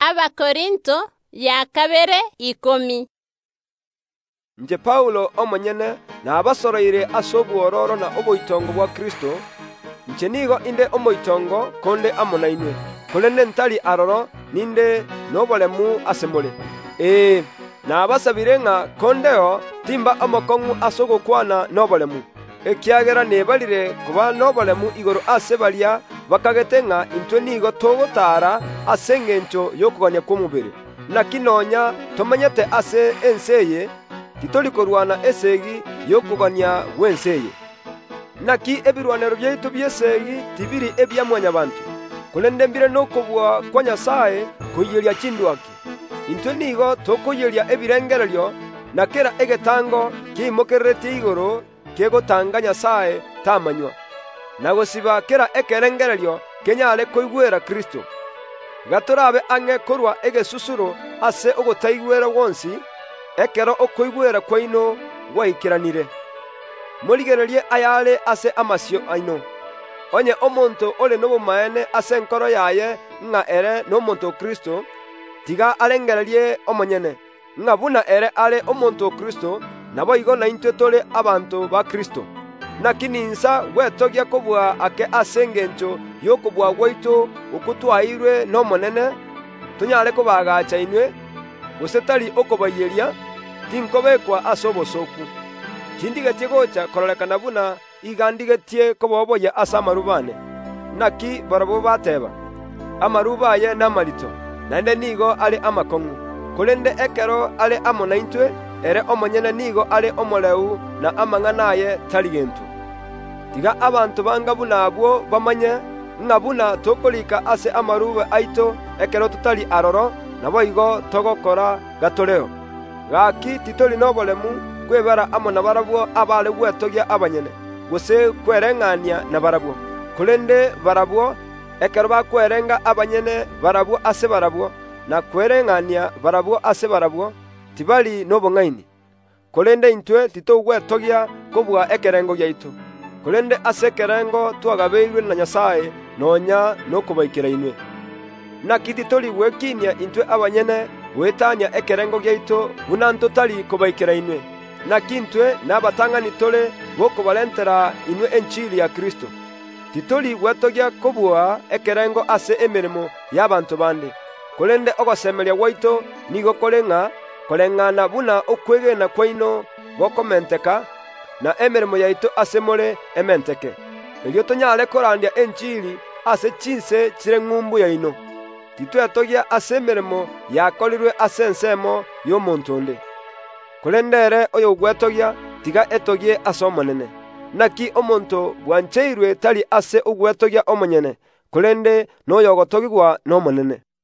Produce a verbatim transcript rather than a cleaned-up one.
Abakorinto ya kabere ikomi. Nje Paulo omonyene na abasoroire ase obwororo na oboitongo bwa Kristo, nche nigo inde omoitongo konde amo nainwe, kolende ntali aroro ninde nobolemu asemole. Ee, na abasabire ng'a kondeo timba omokong'u ase ogokwana nobolemu, ekiagera nebalire kuba nobolemu igoro ase baria bakagete ng'a intwe nigo togotara ase eng'encho y'okogania kw'omobere. Naki nonya tomenyete ase ense eye titoli korwana esegi y'okogania bw'ense eye. Naki ebirwanero byaitu by'esegi tibiri ebya mwanyabantu, kolende mbire n'okobua kwa Nyasaye koiyeria chindwaki. Intwe nigo tokoiyeria ebirengererio na kera egetango kiimokerereti igoro kegotanga Nyasaye tamanywa, na gosiba kera ekerengererio kenyare koigwera Kristo. Gatorabe ang'e korwa egesusuro ase ogotaigwera wonsi, ekero okoigwera kwaino gwaikiranire. Morigererie ayare ase amasio aino. Onye omonto ole nobomaene ase enkoro yaye ng'a ere nomonto Kristo, tiga arengererie omonyene, ng'a buna ere are omonto Kristo, nabo igo naintwe tore abanto ba Kristo. Naki ninsa gwetogia kobua ake ase eng'encho y'okobua gwaitu okotwairwe n'omonene, tonyare kobagacha inwe, gose tari okobayeria, tinkobekwa ase obosoku. Tindigetie gocha kororekana buna igandigetie koboboya ase amarubane. Naki barabo bateba, amaruba aye namarito, naende nigo are amakong'u, kolende ekero are amo naintwe, ere omonyene nigo are omoreu na amang'ana aye tari gento. Tiga abantu banga buna abwo bamanye ng'a buna tokorika ase amaruba aito ekero totari aroro, nabo igo togokora gatoreo. Gaki titoli nobolemu kwebara amo na barabwo abale gwetogia abanyene, gose kwereng'ania na barabwo. Kolende barabwo ekero bakwerenga abanyene barabwo ase barabwo, na kwereng'ania barabwo ase barabwo, tibali nobong'aini. Kolende intwe titogwetogia kobua ekerengo giaitu, kolende ase ekerengo twagabeirwe na Nyasaye nonya nokobaikera inwe. Naki titoli gwekinia intwe abanyene gwetania ekerengo giaitu buna ntotari kobaikera inwe. Naki intwe nabatang'ani tore bokobalentera inwe enchili ya Kristo. Titoli gwetogia kobua ekerengo ase emeremo y'abanto bande, kolende ogosemeria gwaitu nigo kore ng'a koreng'ana buna okwegena kwaino gokomenteka, na emeremo yaitu ase more ementeke, erio tonyare korandia enchili ase chinse chire ng'umbu yaino. Titwetogia ase emeremo yakorirwe ase ensemo y'omonto onde. Kolende ere oyo ogwetogia tiga etogie ase omonene. Naki omonto bwancheirwe tari ase ogwetogia omonyene, kolende noyo ogotogigwa n'omonene.